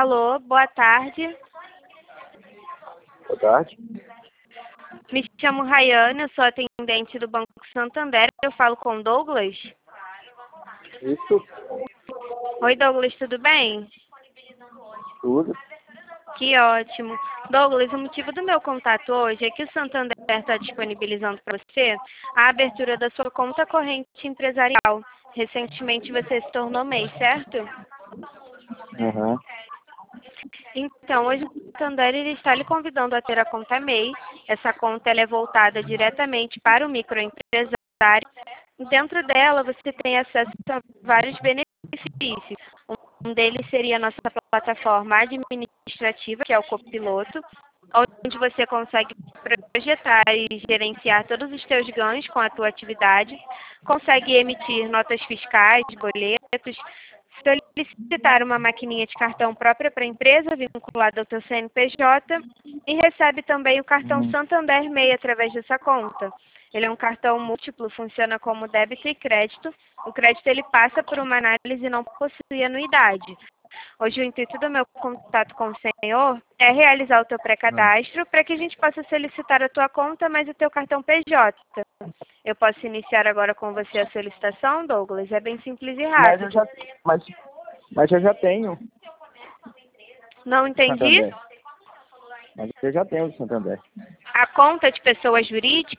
Alô, boa tarde. Boa tarde. Me chamo Rayane, eu sou atendente do Banco Santander. Eu falo com Douglas. Isso, Oi, Douglas, tudo bem? tudo. Que ótimo. Douglas, o motivo do meu contato hoje é que o Santander está disponibilizando para você a abertura da sua conta corrente empresarial. Recentemente você se tornou MEI, certo? Aham. Então, hoje o Santander ele está lhe convidando a ter a conta MEI. Essa conta ela é voltada diretamente para o microempresário. Dentro dela, você tem acesso a vários benefícios. Um deles seria a nossa plataforma administrativa, que é o Copiloto, onde você consegue projetar e gerenciar todos os seus ganhos com a tua atividade, consegue emitir notas fiscais, boletos, solicitar uma maquininha de cartão própria para a empresa, vinculada ao teu CNPJ, e recebe também o cartão Santander MEI através dessa conta. Ele é um cartão múltiplo, funciona como débito e crédito. O crédito ele passa por uma análise e não possui anuidade. Hoje o intuito do meu contato com o senhor é realizar o teu pré-cadastro para que a gente possa solicitar a tua conta, mas o teu cartão PJ. Eu posso iniciar agora com você a solicitação, Douglas? É bem simples e Mas eu rápido. já, mas eu já tenho Não entendi? Santander. Mas eu já tenho do Santander. A conta de pessoa jurídica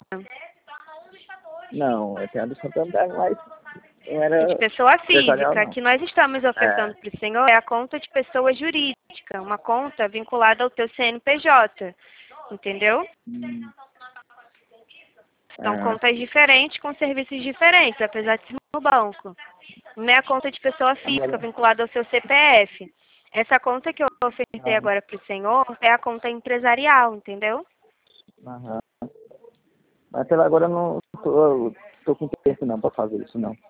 Não, eu tenho a do Santander, mas não e era de pessoa empresarial, física. não. Que nós estamos ofertando É. para o senhor é a conta de pessoa jurídica, uma conta vinculada ao teu CNPJ. Entendeu? São Aham. contas diferentes com serviços diferentes, apesar de ser no banco. Não é a conta de pessoa física Agora, vinculada ao seu CPF. Essa conta que eu ofertei agora para o senhor é a conta empresarial, entendeu? aham. Mas pela agora eu não tô com tempo não para fazer isso, não.